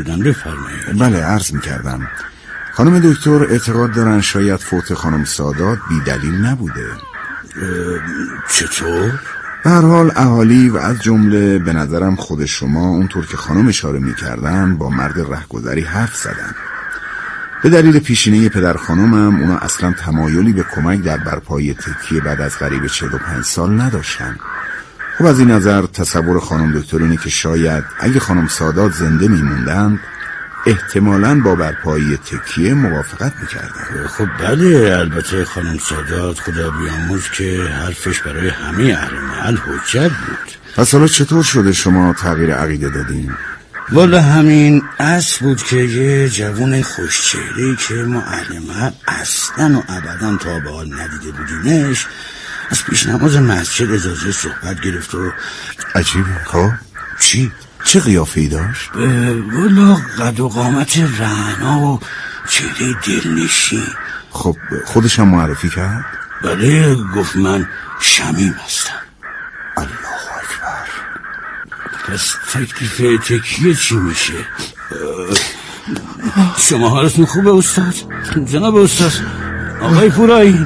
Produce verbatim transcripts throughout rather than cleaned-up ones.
بدم. بفرمایید. بله عرض میکردم خانم دکتر اعتقاد دارن شاید فوت خانم سادات بی دلیل نبوده. چطور؟ به هر حال اهالی و از جمله به نظرم خود شما اونطور که خانم اشاره میکردن با مرد رهگذری حرف زدن. به دلیل پیشینه پدر خانمم اونا اصلا تمایلی به کمک در برپایی تکیه بعد از قریب چهل و پنج سال نداشتن. خب از این نظر تصور خانم دکتر اینه که شاید اگه خانم سادات زنده میموندن احتمالاً با برپایی تکیه موافقت میکردن. خب بله، البته خانم سادات خدا بیامرز که حرفش برای همه اهل محل حجت بود. پس حالا چطور شده شما تغییر عقیده دادین؟ والا همین اصل بود که یه جوون خوشچهره‌ای که ما اهل محل اصلاً و ابداً تا به حال ندیده بودیمش از پیش نماز مسجد اجازه صحبت گرفت و عجیبه. خب چی؟ چه قیافه‌ای داشت؟ والا قد و قامت رعنا و چهره دلنشین. خب خودش هم معرفی کرد؟ بله، گفت من شمیم هستم. الله اکبر. پس تکلیف تکیه چی میشه؟ شما حالتون خوبه استاد؟ جناب استاد آقای پورایی؟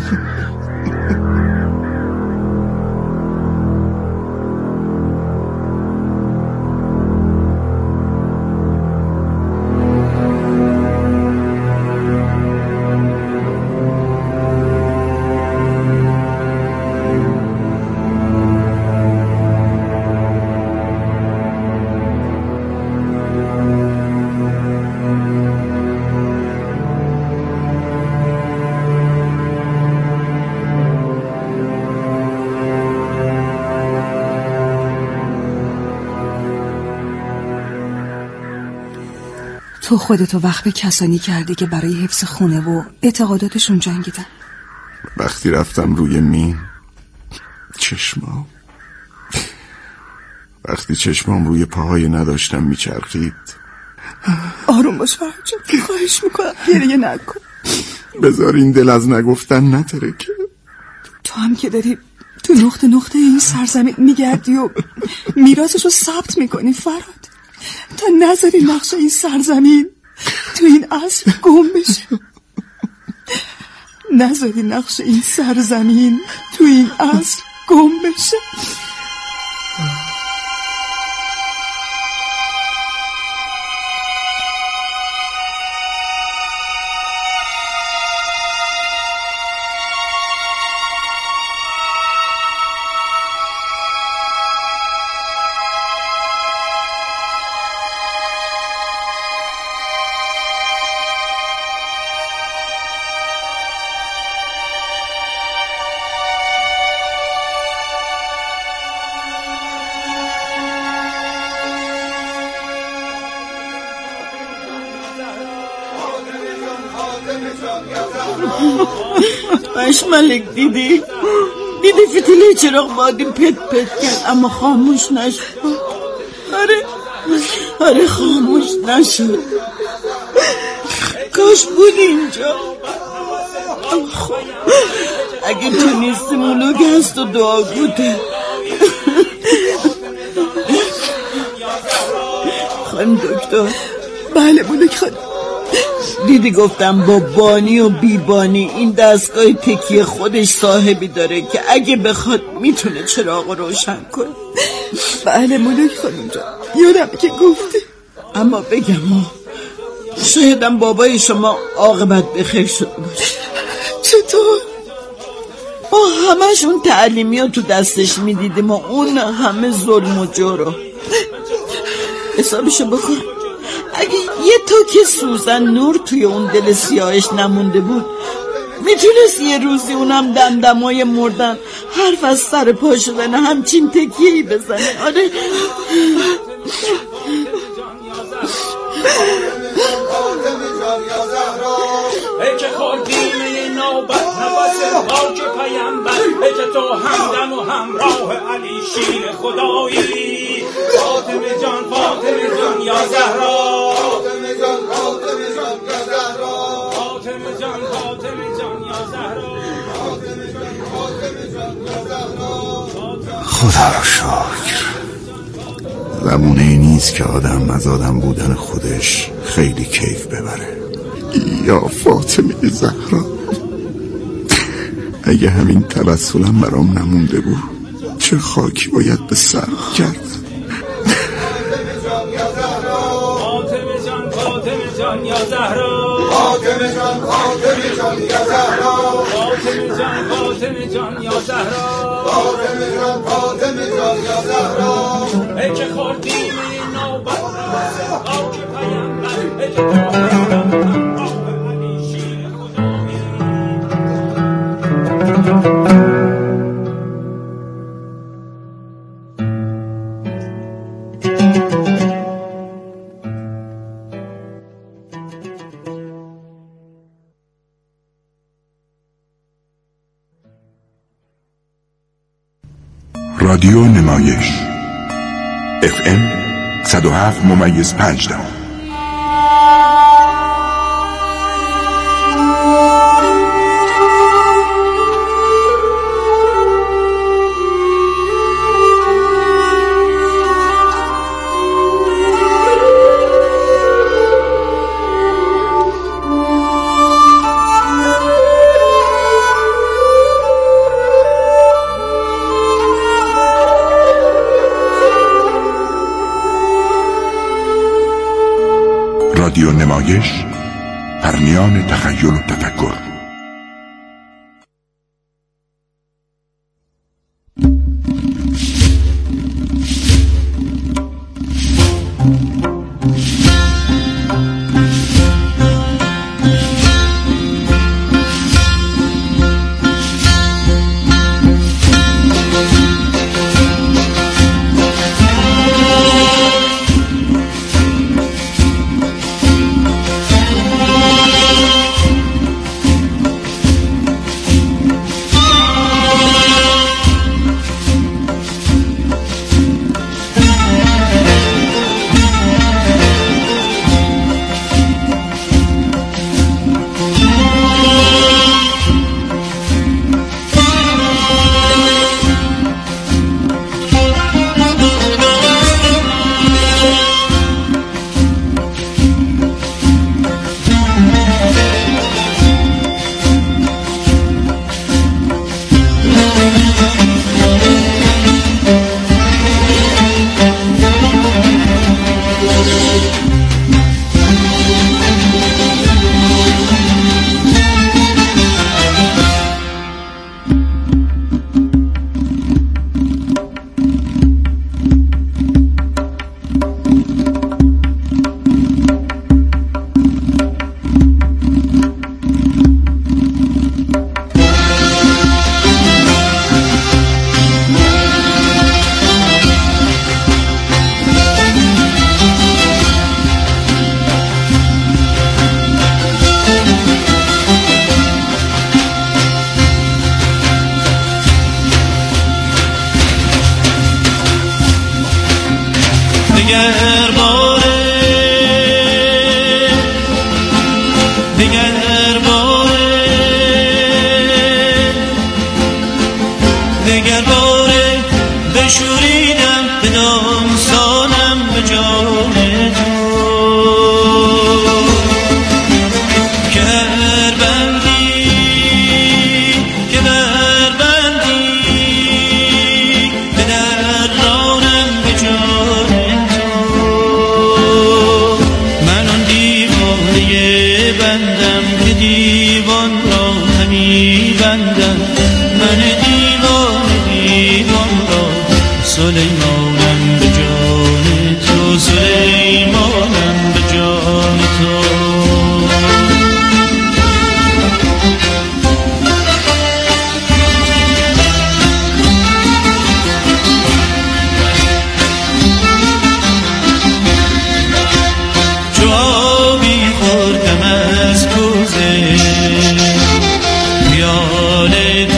تو خودتو وقت به کسانی کردی که برای حفظ خونه و اعتقاداتشون جنگیدن. وقتی رفتم روی مین چشمام وقتی چشمام روی پاهای نداشتم میچرخید. آروم باش فرجا، خواهش میکنم گریه نکن. بذار این دل از نگفتن نترکه. تو هم که داری تو نقطه نقطه این سرزمین میگردی و میراثش رو ثبت میکنی فراد، تا نذاری نقش این سرزمین تو این عصر گم بشه. نذاری نقش این سرزمین تو این عصر گم بشه. ملک دیدی؟ دیدی فتیله چراغ بادی پت پت کرد اما خاموش نشد. آره آره خاموش نشد. کاش بود اینجا. خب اگه تو نیستی مولوگ هست و دعا گوده. خانم دکتر. بله مولوگ خانم. دیدی گفتم با بانی و بیبانی این دستگاه تکیه خودش صاحبی داره که اگه بخواد میتونه چراغ روشن کنه. بله مولوگ خانم جان، یادم که گفتی. اما بگم شایدم بابای شما عاقبت بخیر شده باشه. چطور؟ ما همشون تعلیمی ها تو دستش میدیدیم و اون همه ظلم و جورو. حسابشو بکن، اگه یه توک سوزن نور توی اون دل سیاهش نمونده بود میتونست یه روزی اونم دمدمای مردن حرف از سر پا شدن همچین تکیهی بزنه. آره ای که خوردیم نوبت نباید خاک پیمبر، ای که تو همدم و همراه علی شیر خدایی. فاطمه جان فاطمه جان یا زهرا، فاطمه جان فاطمه جان یا زهرا، فاطمه جان فاطمه جان یا زهرا، فاطمه جان فاطمه جان یا زهرا. خدا را شکر، زمونه نیست که آدم از آدم بودن خودش خیلی کیف ببره. یا فاطمه زهرا، اگه همین توسلم برام نمونده بود چه خاکی باید به سر کردم. فاطمه جان فاطمه جان یا زهرا، فاطمه جان فاطمه جان یا زهرا، فاطمه جان فاطمه جان یا زهرا، فاطمه جان فاطمه جان یا زهرا. ای که خوردیم این نوبت آه که پیامبر، ای که تو آه علی شیر خدایی. رادیو نمایش اف ام صد و هفت ممیز پنج دهم. رادیو نمایش، پرنیان تخیل و تفکر. دیگر باره دیگر باره دیگر باره بشوریدم به دامسانم به جان تو که بربندی که بربندی به درانم به جان بندم که دیوان را همی بندم، من دیوان دیوان را سلیمانم به جان تو، سلیمانم به جان تو. خیال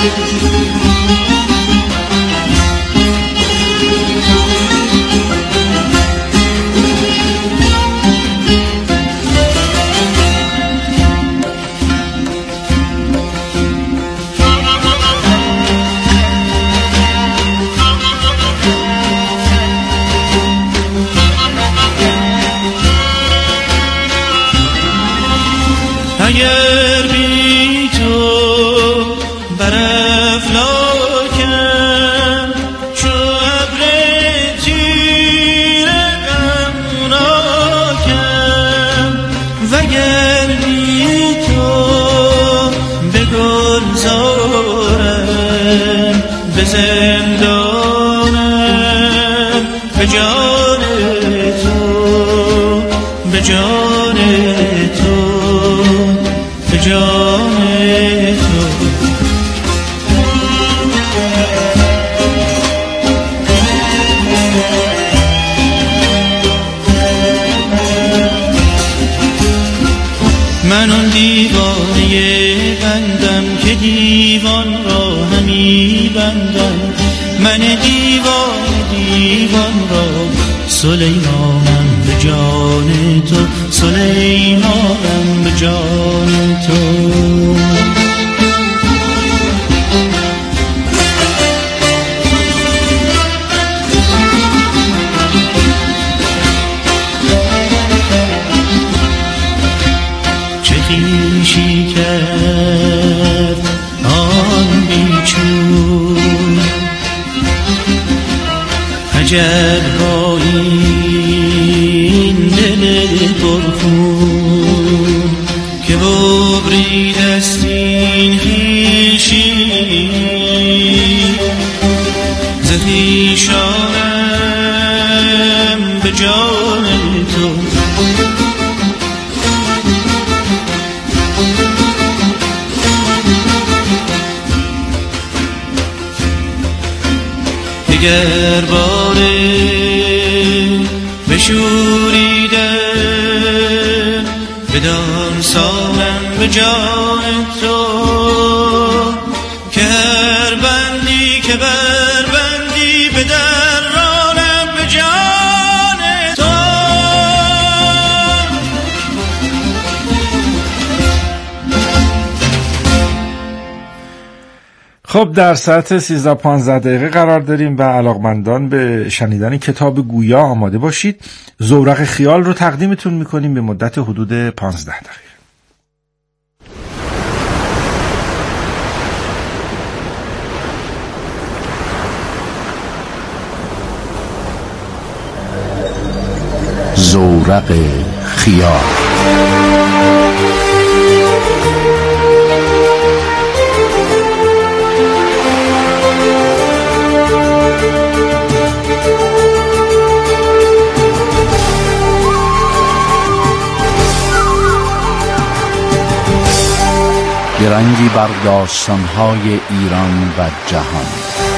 اگر بی تو بر افلاکم چو ابر تیره غمناکم وگر بی تو به گلزارم به زندانم به جان تو به جان تو به جان تو من اون دیوانه بندم که دیوان را همی بندم من دیوان دیوان را سلیمانم به جان تو سلیمانم به جان تو چه خویشی کرد آن بیچون عجب با این دل پرخون که ببرید است این خویشی ز خویشانم به جان تو دگر باره بشوریده بدان سالم به جان تو که هر بندی که بر بندی به درانم به جان تو. خب در ساعت سیزده پانزده دقیقه قرار داریم و علاقمندان به شنیدن کتاب گویا آماده باشید. زورق خیال رو تقدیمتون میکنیم به مدت حدود پانزده دقیقه. زورق خیال. رنگی بر داستان‌های ایران و جهان.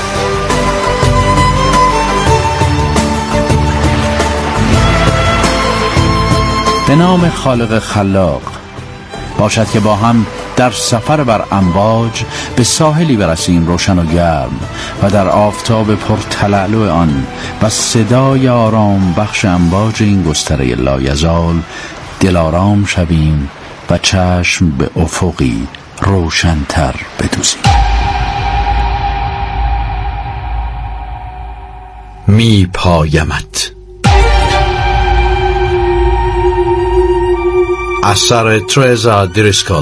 به نام خالق خلاق. باشد که با هم در سفر بر امواج به ساحلی برسیم روشن و گرم و در آفتاب پرتلالو آن و صدای آرام بخش امواج این گستره لایزال دلارام شویم و چشم به افقی روشن‌تر بدوزیم. می پایمت. اثر ترزا دریسکل.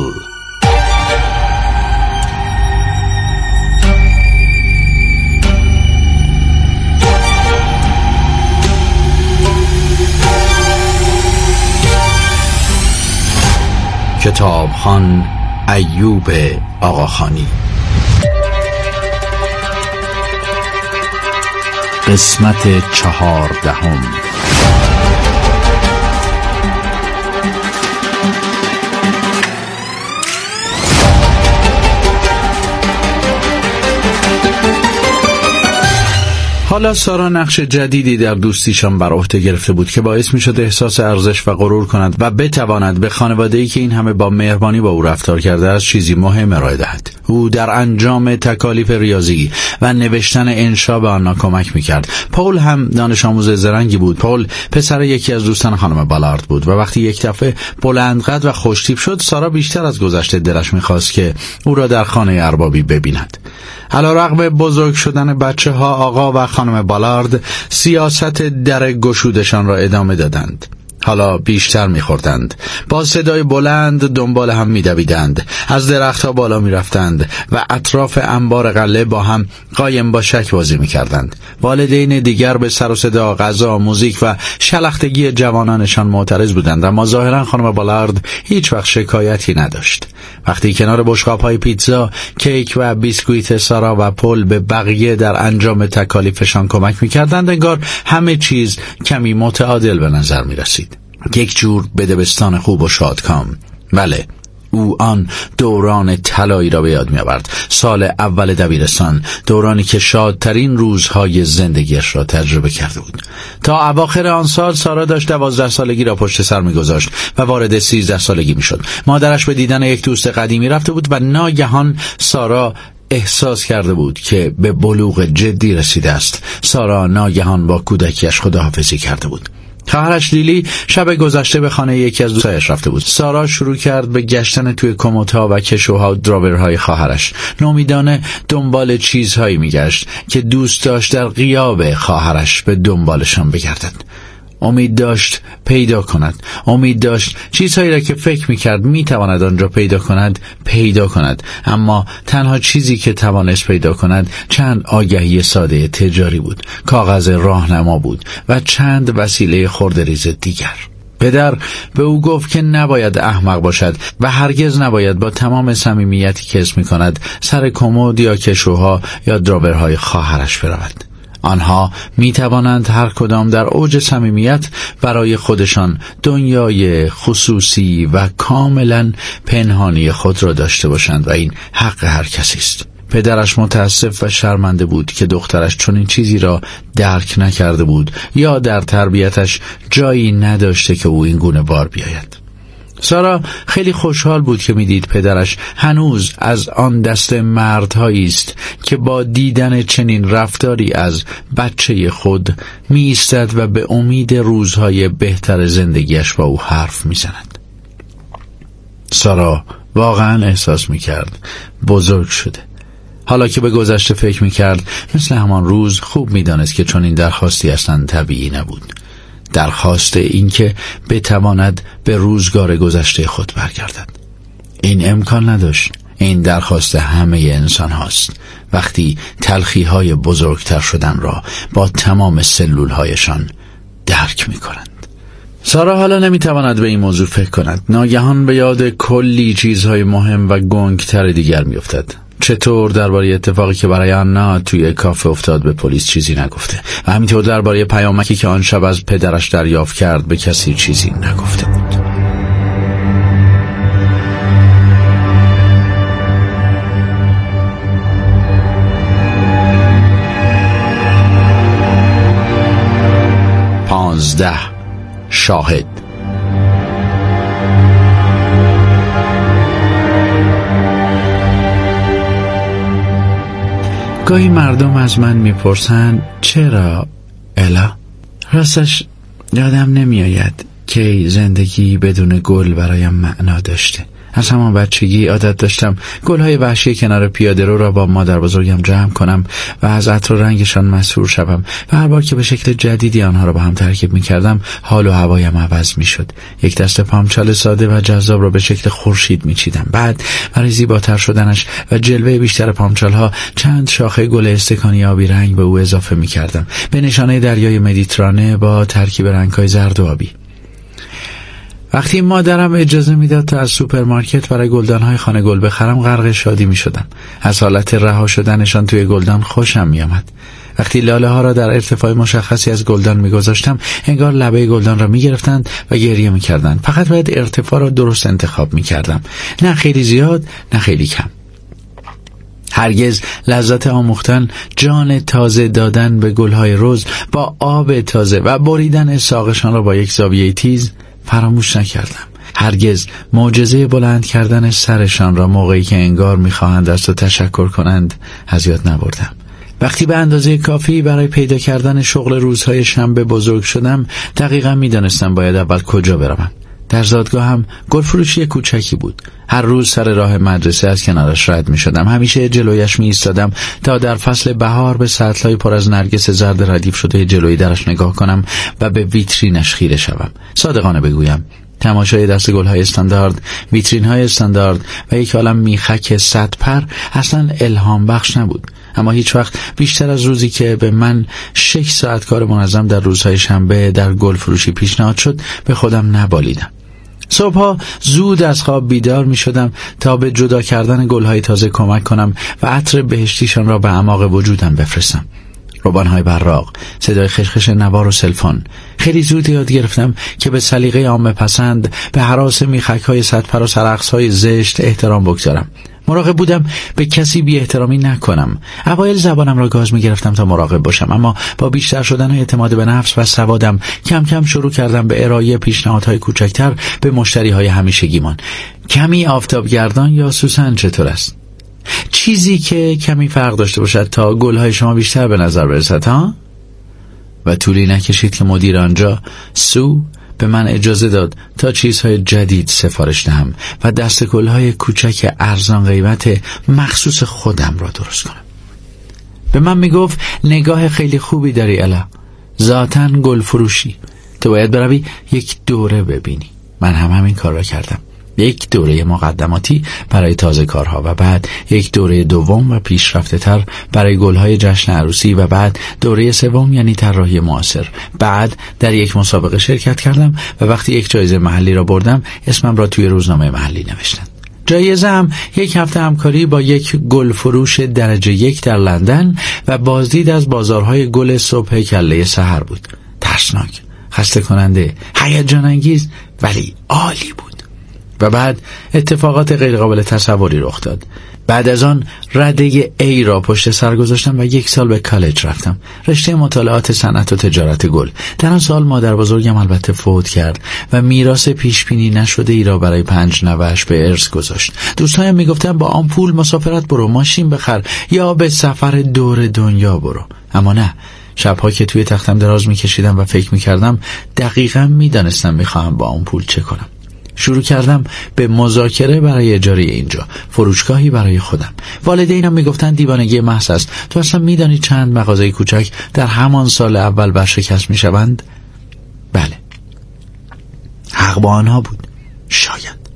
کتابخوان ایوب آقاخانی. قسمت چهاردهم. حالا سارا نقش جدیدی در دوستیشان بر عهده گرفته بود که باعث می‌شد احساس ارزش و غرور کند و بتواند به خانواده‌ای که این همه با مهربانی با او رفتار کرده است چیزی مهم ارائه دهد. او در انجام تکالیف ریاضی و نوشتن انشا به آنها کمک می‌کرد. پول هم دانش آموز زرنگی بود. پول پسر یکی از دوستان خانم بالارد بود و وقتی یک دفعه بلندقد و خوش‌تیپ شد، سارا بیشتر از گذشته دلش می‌خواست که او را در خانه اربابی ببیند. علیرغم بزرگ شدن بچه‌ها، آقا و خانم بالارد سیاست در گشودشان را ادامه دادند. حالا بیشتر می‌خوردند، با صدای بلند دنبال هم می‌دویدند، از درخت‌ها بالا می‌رفتند و اطراف انبار غله با هم قایم با شک بازی می‌کردند. والدین دیگر به سر و صدا، غذا، موزیک و شلختگی جوانانشان معترض بودند، اما ظاهراً خانم بالارد هیچ وقت شکایتی نداشت. وقتی کنار بشقاب‌های پیتزا، کیک و بیسکویت سارا و پل به بقیه در انجام تکالیفشان کمک می‌کردند، انگار همه چیز کمی متعادل به نظر می‌رسید. یک جور بدبستان خوب و شادکام. بله، او آن دوران طلایی را به یاد می‌آورد. سال اول دبیرستان، دورانی که شادترین روزهای زندگیش را تجربه کرده بود. تا اواخر آن سال سارا داشت دوازده سالگی را پشت سر می‌گذاشت و وارد سیزده سالگی می‌شد. مادرش به دیدن یک دوست قدیمی رفته بود و ناگهان سارا احساس کرده بود که به بلوغ جدی رسیده است. سارا ناگهان با کودکیش خداحافظی کرده بود. خواهرش لیلی شب گذشته به خانه یکی از دوستایش رفته بود. سارا شروع کرد به گشتن توی کمدها و کشوها و دراورهای خواهرش. نومیدانه دنبال چیزهایی میگشت که دوست داشت در غیاب خواهرش به دنبالشان بگردد. امید داشت پیدا کند، امید داشت چیزهایی را که فکر میکرد میتواند آنجا پیدا کند پیدا کند، اما تنها چیزی که توانست پیدا کند چند آگهی ساده تجاری بود، کاغذ راهنما بود و چند وسیله خردریز دیگر. پدر به او گفت که نباید احمق باشد و هرگز نباید با تمام صمیمیتی که حس میکند سر کمد یا کشوها یا دراورهای خواهرش برود. آنها می توانند هر کدام در اوج صمیمیت برای خودشان دنیای خصوصی و کاملا پنهانی خود را داشته باشند و این حق هر کسی است. پدرش متاسف و شرمنده بود که دخترش چنین چیزی را درک نکرده بود یا در تربیتش جایی نداشته که او این گونه بار بیاید. سارا خیلی خوشحال بود که میدید پدرش هنوز از آن دست مردهایی است که با دیدن چنین رفتاری از بچه خود می ایستد و به امید روزهای بهتر زندگیش با او حرف می زند. سارا واقعا احساس می کرد بزرگ شده. حالا که به گذشته فکر می کرد مثل همان روز خوب می دانست که چنین درخواستی اصلا طبیعی نبود. درخواست این که بتواند به روزگار گذشته خود برگردد. این امکان نداشت. این درخواست همه انسان هاست وقتی تلخی های بزرگتر شدن را با تمام سلول هایشان درک می کنند. سارا حالا نمی تواند به این موضوع فکر کند. ناگهان به یاد کلی چیزهای مهم و گنگتر دیگر می افتد. چطور درباره اتفاقی که برای آنا توی کافه افتاد به پلیس چیزی نگفته و همینطور درباره پیامکی که آن شب از پدرش دریافت کرد به کسی چیزی نگفته بود. پانزده شاهد. گاهی مردم از من میپرسن چرا الا؟ راستش یادم نمیآید که زندگی بدون گل برایم معنا داشته. از همان بچگی عادت داشتم گلهای وحشی کنار پیاده رو را با مادر بزرگم جمع کنم و از عطر و رنگشان مسحور شوم و هر بار که به شکل جدیدی آنها را با هم ترکیب می کردم حال و هوایم عوض می شد. یک دسته پامچال ساده و جذاب را به شکل خورشید می چیدم. بعد برای زیباتر شدنش و جلوه بیشتر پامچال ها چند شاخه گل استکانی آبی رنگ به او اضافه می کردم، به نشانه دریای مدیترانه با ترکیب رنگ‌های زرد و آبی. وقتی مادرم اجازه میداد تا از سوپرمارکت برای گلدان‌های خانه گل بخرم غرق شادی می‌شدم. از حالت رها شدنشان توی گلدان خوشم می‌آمد. وقتی لاله ها را در ارتفاع مشخصی از گلدان می‌گذاشتم انگار لبه گلدان را می‌گرفتند و گریه می‌کردند. فقط باید ارتفاع را درست انتخاب می‌کردم، نه خیلی زیاد نه خیلی کم. هرگز لذت آموختن، جان تازه دادن به گلهای رز با آب تازه و بریدن ساقشان را با یک زاویه تیز فراموش نکردم. هرگز معجزه بلند کردن سرشان را موقعی که انگار می‌خواهند از تو تشکر کنند از یاد نبردم. وقتی به اندازه کافی برای پیدا کردن شغل روزهای شنبه بزرگ شدم، دقیقاً می‌دانستم باید اول کجا بروم. در زادگاهم گلفروشی کوچکی بود. هر روز سر راه مدرسه از کنارش رد می شدم. همیشه جلویش می ایستادم تا در فصل بهار به سطل‌های پر از نرگس زرد ردیف شده جلوی درش نگاه کنم و به ویترینش خیره شوم. صادقانه بگویم تماشای دست گل‌های استاندارد، ویترین‌های استاندارد و یک عالم میخک صد پر اصلا الهام بخش نبود. اما هیچ وقت بیشتر از روزی که به من شش ساعت کار منظم در روزهای شنبه در گل فروشی پیشنهاد شد به خودم نبالیدم. صبحها زود از خواب بیدار می شدم تا به جدا کردن گل‌های تازه کمک کنم و عطر بهشتیشان را به اعماق وجودم بفرستم. روبان‌های براق، صدای خشخش نوار و سلفون. خیلی زود یاد گرفتم که به سلیقه عامه پسند، به هراس میخک‌های صدپر و سرعکس‌های زشت احترام بگذارم. مراقب بودم به کسی بی احترامی نکنم. اوایل زبانم را گاز می گرفتم تا مراقب باشم، اما با بیشتر شدن اعتماد به نفس و سوادم کم کم شروع کردم به ارائه پیشنهادهای کوچکتر به مشتریهای همیشگیمان. کمی آفتابگردان یا سوسن چطور است؟ چیزی که کمی فرق داشته باشد تا گلهای شما بیشتر به نظر برسد ها؟ و طولی نکشید که مدیر آنجا سو به من اجازه داد تا چیزهای جدید سفارش دهم و دست گلهای کوچک ارزان قیمت مخصوص خودم را درست کنم. به من میگفت نگاه خیلی خوبی داری الا، ذاتاً گل فروشی، تو باید بروی یک دوره ببینی. من هم همین کار را کردم. یک دوره مقدماتی برای تازه کارها و بعد یک دوره دوم و پیشرفته تر برای گلهای جشن عروسی و بعد دوره سوم یعنی طراحی معاصر. بعد در یک مسابقه شرکت کردم و وقتی یک جایزه محلی را بردم اسمم را توی روزنامه محلی نوشتن. جایزه هم یک هفته همکاری با یک گل فروش درجه یک در لندن و بازدید از بازارهای گل صبح کله سحر بود. ترسناک، خسته کننده، هیجان انگیز ولی عالی بود. و بعد اتفاقات غیرقابل تصوری رخ داد. بعد از آن رده ای را پشت سر گذاشتم و یک سال به کالج رفتم، رشته مطالعات صنعت و تجارت گل. در آن سال مادر بزرگم البته فوت کرد و میراث پیش بینی نشده ای را برای پنج نوه‌اش به ارث گذاشت. دوستایم میگفتن با آن پول مسافرت برو، ماشین بخر یا به سفر دور دنیا برو. اما نه، شبها که توی تختم دراز میکشیدم و فکر میکردم دقیقاً میدانستم میخواهم با آن پول چه کنم. شروع کردم به مذاکره برای اجاره اینجا، فروشگاهی برای خودم. والدینم میگفتن دیوانگی محض است. تو اصلا میدانی چند مغازه کوچک در همان سال اول ورشکست میشوند؟ بله، حق با آنها بود. شاید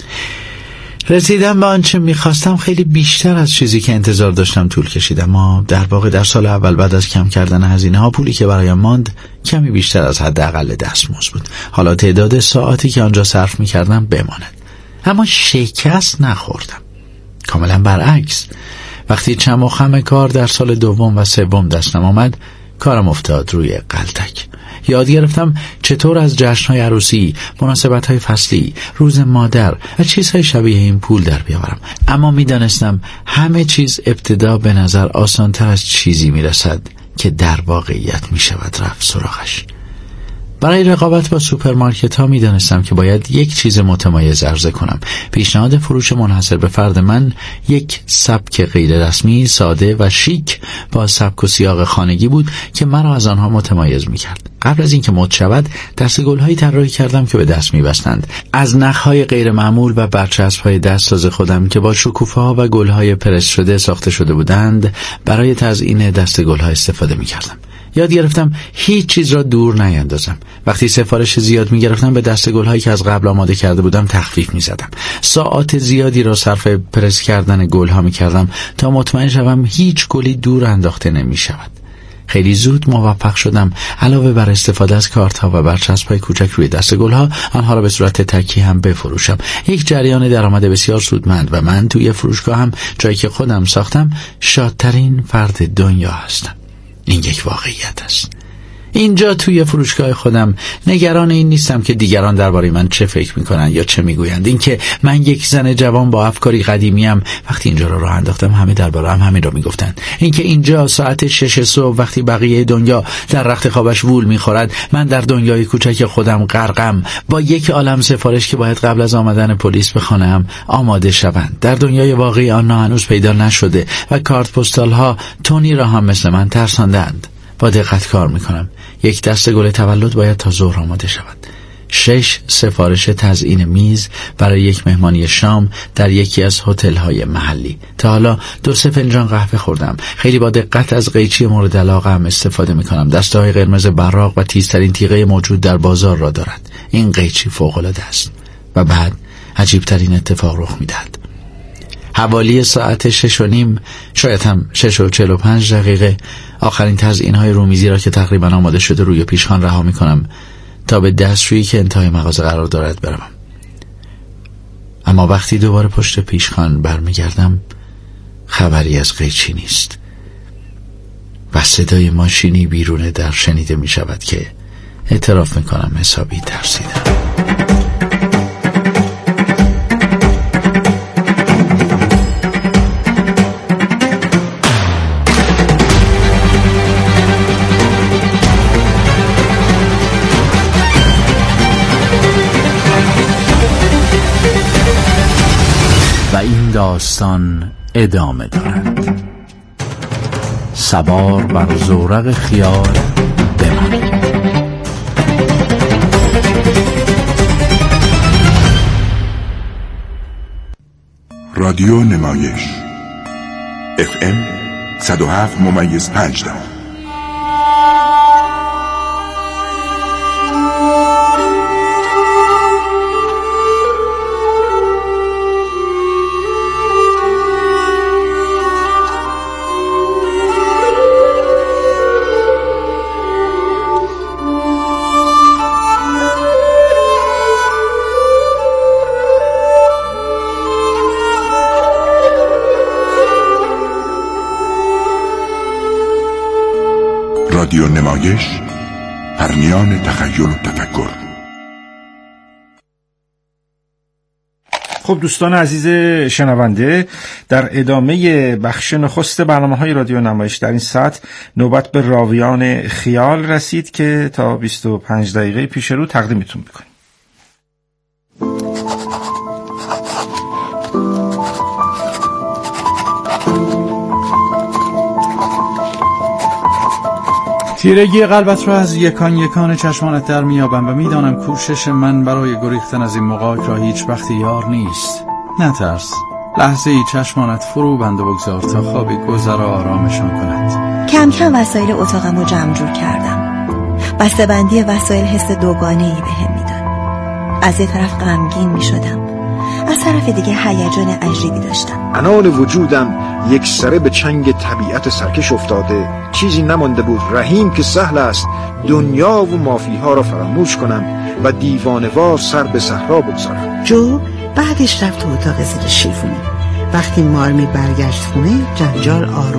رسیدم به آنچه میخواستم خیلی بیشتر از چیزی که انتظار داشتم طول کشید، اما در واقع در سال اول بعد از کم کردن هزینه ها پولی که برایم ماند کمی بیشتر از حداقل دستمزد بود. حالا تعداد ساعاتی که آنجا صرف میکردم بماند، اما شکست نخوردم. کاملا برعکس، وقتی چم و خم کار در سال دوم و سوم دستم آمد کارم افتاد روی غلطک. یاد گرفتم چطور از جشن‌های عروسی، مناسبت‌های فصلی، روز مادر و چیزهای شبیه این پول در بیاورم. اما می‌دانستم همه چیز ابتدا به نظر آسان‌تر از چیزی می‌رسد که در واقعیت می‌شود رفت سراغش. برای رقابت با سوپرمارکت ها می دانستم که باید یک چیز متمایز عرضه کنم. پیشنهاد فروش منحصر به فرد من یک سبک غیر رسمی، ساده و شیک با سبک و سیاق خانگی بود که مرا از آنها متمایز می کرد. قبل از اینکه مد شود دست گل‌هایی طراحی کردم که به دست می بستند. از نخ‌های غیر معمول و برچسب‌های دستساز خودم که با شکوفه‌ها و گل‌های پرس شده ساخته شده بودند برای تزیین دست گل‌ها استفاده می کردم. یاد گرفتم هیچ چیز را دور نیندازم. وقتی سفارش زیاد می گرفتم به دست گل‌هایی که از قبل آماده کرده بودم تخفیف می زدم. ساعات زیادی را صرف پرس کردن گل‌ها می کردم تا مطمئن شوم هیچ گلی دور انداخته نمی شود. خیلی زود موفق شدم علاوه بر استفاده از کارت‌ها و برچسب‌های کوچک روی دست گل‌ها آنها را به صورت تکی هم بفروشم. یک جریان درآمد بسیار سودمند و من توی فروشگاهم، جایی که خودم ساختم، شادترین فرد دنیا هستم. این یک واقعیت است. اینجا توی فروشگاه خودم نگران این نیستم که دیگران درباره من چه فکر میکنن یا چه میگویند. اینکه من یک زن جوان با افکاری قدیمیم، وقتی اینجا رو راه انداختم همه درباره هم همین رو میگفتن. اینکه اینجا ساعت شش صبح وقتی بقیه دنیا در رخت خوابش وول میخورد، من در دنیای کوچک خودم غرقم با یک عالم سفارش که باید قبل از آمدن پلیس به خانه‌ام آماده شوند. در دنیای واقعی آنها هنوز پیدا نشده و کارت پستال ها تونی را هم مثل من ترساندند. با دقت کار میکنم. یک دسته گل تولد باید تا ظهر آماده شود. شش سفارش تزیین میز برای یک مهمانی شام در یکی از هتل‌های محلی. تا حالا دو سه فنجان قهوه خوردم. خیلی با دقت از قیچی مورد علاقه‌ام استفاده میکنم. دسته‌های قرمز براق و تیزترین تیغه موجود در بازار را دارد. این قیچی فوق‌العاده است. و بعد عجیبترین اتفاق رخ میدهد. حوالی ساعت شش و نیم، شاید هم شش و چهل و پنج دقیقه، آخرین تزیین‌های رومیزی را که تقریبا آماده شده روی پیشخوان رها می‌کنم تا به دستشویی که انتهای مغازه قرار دارد بروم. اما وقتی دوباره پشت پیشخوان برمیگردم خبری از قیچی نیست و صدای ماشینی بیرون در شنیده می‌شود که اعتراف می‌کنم حسابی ترسیدم. و این داستان ادامه دارد. سوار بر زورق خیال بمانید. رادیو نمایش اف ام صد و هفت ممیز پنج دهم. رادیو نمایش، پرنیان تخیل و تفکر. خب دوستان عزیز شنونده، در ادامه بخش نخست برنامه‌های رادیو نمایش در این ساعت نوبت به راویان خیال رسید که تا بیست و پنج دقیقه پیش رو تقدیمتون می‌کنیم. تیرگی قلبت را از یکان یکان چشمانت در میابم و میدانم کوشش من برای گریختن از این مغاک را هیچ وقتی یار نیست. نترس، لحظه ای چشمانت فرو بند و بگذار تا خوابی گذرا آرامشان کند. کم کم وسایل اتاقم رو جمع جور کردم. بسته‌بندی وسایل حس دوگانه‌ای بهم میداد. از یه طرف غمگین میشدم، از طرف دیگه هیجان عجیبی داشتم. انان وجودم یک سره به چنگ طبیعت سرکش افتاده، چیزی نمانده بود رحیم که سهل است دنیا و مافیها را فراموش کنم و دیوانه‌وار سر به صحرا بگذارم. جو بعدش رفت تو اتاق زیر شیفونی. وقتی مارمی برگشت خونه جنجال آروم